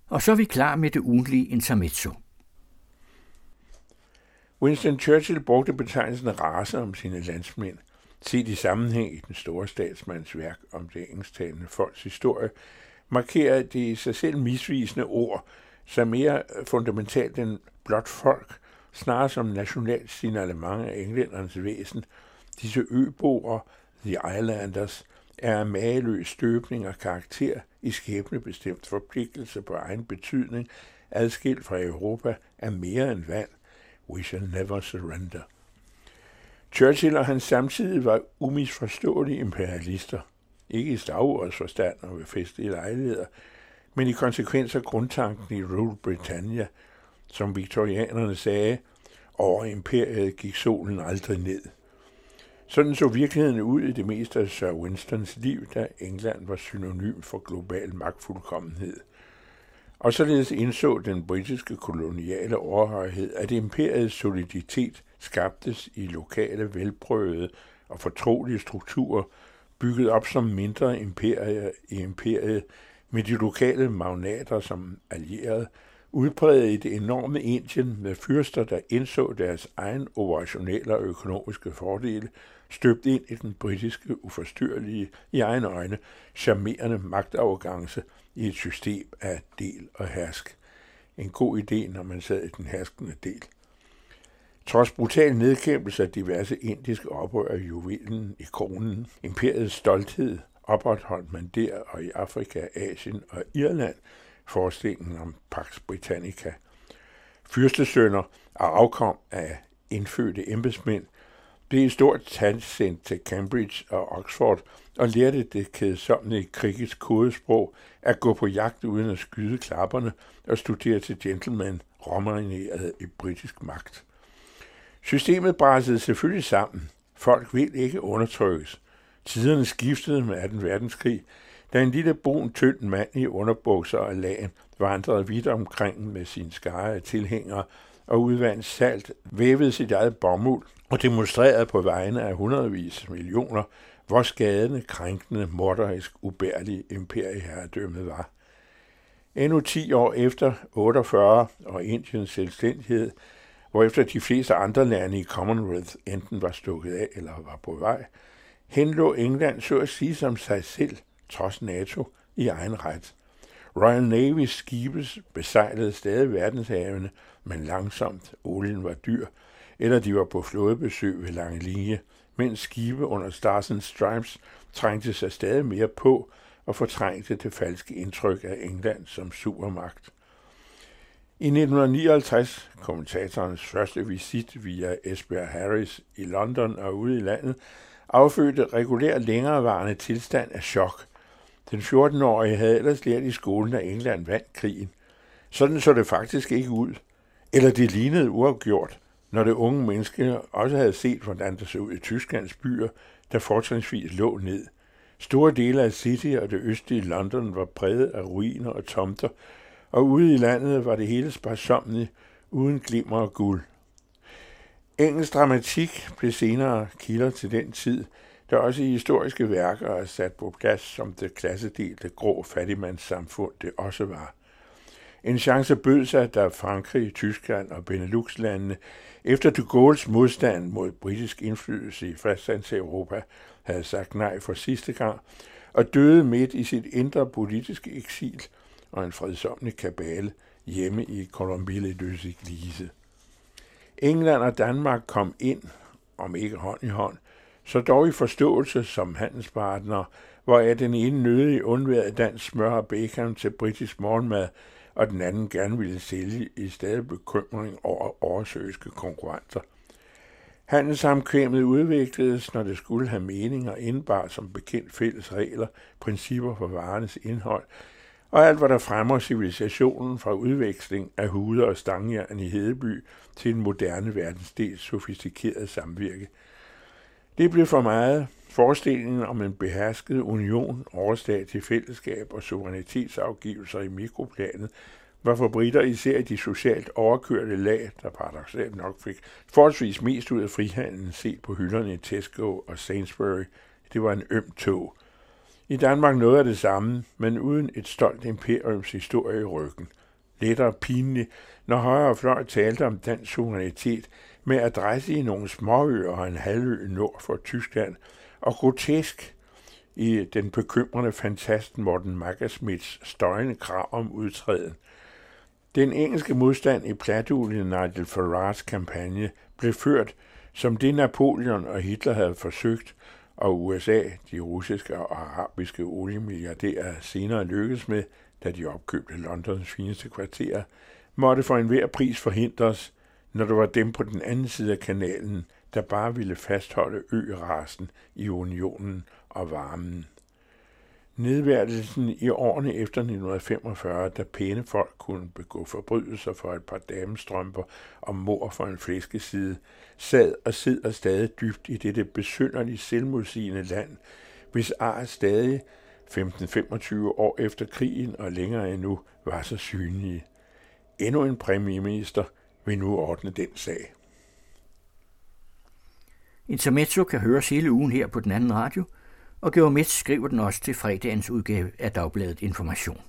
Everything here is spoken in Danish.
Og så er vi klar med det ugentlige intermezzo. Winston Churchill brugte betegnelsen race om sine landsmænd. Set i sammenhæng i den store statsmands værk om det engelsktalende folks historie, markerer det i sig selv misvisende ord, som mere fundamentalt end blot folk, snarere som nationalt signalement af englændernes væsen. Disse øboere, The Islanders, er mageløs støbning og karakter i skæbnebestemt forpligtelse på egen betydning, adskilt fra Europa af mere end vand. We shall never surrender. Churchill og hans samtidige var umisforståelige imperialister. Ikke i Star Wars forstand og ved festlige lejligheder, men i konsekvens af grundtanken i Rule Britannia, som viktorianerne sagde, over imperiet gik solen aldrig ned. Sådan så virkeligheden ud i det meste af Sir Winstons liv, da England var synonym for global magtfuldkommenhed. Og således indså den britiske koloniale overhøjhed, at imperiets soliditet skabtes i lokale, velprøvede og fortrolige strukturer, bygget op som mindre imperier i imperiet, med de lokale magnater som allierede, udpræget i det enorme Indien med fyrster, der indså deres egen operationelle og økonomiske fordele, støbt ind i den britiske uforstyrrelige, i egne øjne, charmerende magtarrogance i et system af del og hersk. En god idé, når man sad i den herskende del. Trods brutal nedkæmpelse af diverse indiske oprør i juvelen i kronen, imperiets stolthed, opretholdt man der og i Afrika, Asien og Irland forestillingen om Pax Britannica. Fyrstesønner og afkom af indfødte embedsmænd blev i stort tal sendt til Cambridge og Oxford og lærte det kedsommelige krigisk kodesprog at gå på jagt uden at skyde klapperne og studere til gentleman råmarineret i britisk magt. Systemet brasede selvfølgelig sammen. Folk vil ikke undertrykkes. Tiderne skiftede med 2. verdenskrig, da en lille brun, tynd mand i underbukser og lagen vandrede vidt omkring med sin skare af tilhængere og udvandt salt, vævede sit eget bomuld og demonstrerede på vegne af hundredvis millioner, hvor skadende, krænkende, morderisk, ubærlig imperieherredømmet var. Endnu 10 år efter 48 og Indiens selvstændighed, hvorefter de fleste andre lande i Commonwealth enten var stukket af eller var på vej, henlå England så at sige som sig selv, trods NATO, i egen ret. Royal Navy's skibe besejlede stadig verdenshavene, men langsomt, olien var dyr, eller de var på flådebesøg ved lange linje, mens skibe under Stars and Stripes trængte sig stadig mere på og fortrængte det falske indtryk af England som supermagt. I 1959, kommentatorens første visit via Esbjerg Harris i London og ude i landet, affødte regulær længerevarende tilstand af chok. Den 14-årige havde ellers lært i skolen, at England vandt krigen. Sådan så det faktisk ikke ud. Eller det lignede uafgjort, når det unge menneske også havde set, hvordan det så ud i Tysklands byer, der fortrinsvis lå ned. Store dele af City og det østlige London var præget af ruiner og tomter, og ude i landet var det hele sparsommeligt, uden glimmer og guld. Engelsk dramatik blev senere kilder til den tid, der også i historiske værker er sat på plads som det klassedelte grå fattigmandssamfund det også var. En chance bød sig, da Frankrig, Tyskland og Benelux-landene efter de Gaulles modstand mod britisk indflydelse i fastlandseuropa havde sagt nej for sidste gang og døde midt i sit indre politiske eksil og en fredsommelig kabale hjemme i Colombille-Løs-Église. England og Danmark kom ind, om ikke hånd i hånd, så dog i forståelse som handelspartnere, hvor den ene nødige undværede dansk smør og bacon til britisk morgenmad, og den anden gerne ville sælge i stadig bekymring over oversøiske konkurrenter. Handelssamkvæmmet udvikledes, når det skulle have mening og indbar som bekendt fælles regler, principper for varernes indhold, og alt hvad der fremmer civilisationen fra udveksling af huder og stangjern i Hedeby til en moderne verdensdels sofistikeret samvirke. Det blev for meget. Forestillingen om en behersket union, overstatlig fællesskab og suverænitetsafgivelser i mikroplanet var for briter især i de socialt overkørte lag, der paradoksalt nok fik forholdsvis mest ud af frihandlen set på hylderne i Tesco og Sainsbury. Det var en øm tog. I Danmark noget af det samme, men uden et stolt imperiums historie i ryggen. Lettere pinligt, når højre fløj talte om dansk suverænitet med adresse i nogle småøer og en halvø nord for Tyskland, og grotesk i den bekymrende fantast Morten Messerschmidts støjende krav om udtræden. Den engelske modstand i platuljen Nigel Farages kampagne blev ført som det Napoleon og Hitler havde forsøgt, og USA, de russiske og arabiske oliemilliardærer senere lykkedes med, da de opkøbte Londons fineste kvarterer, måtte for enhver pris forhindres, når det var dem på den anden side af kanalen, der bare ville fastholde ø-rasen i unionen og varmen. Nedværdelsen i årene efter 1945, da pæne folk kunne begå forbrydelser for et par damestrømper og mord for en flæskeside, sad og sidder stadig dybt i dette besynderligt selvmodsigende land, hvis ar stadig 15-25 år efter krigen og længere endnu var så synlige. Endnu en premierminister vil nu ordne den sag. Intermezzo kan høres hele ugen her på den anden radio, og Georg Metz skriver den også til fredagens udgave af Dagbladet Information.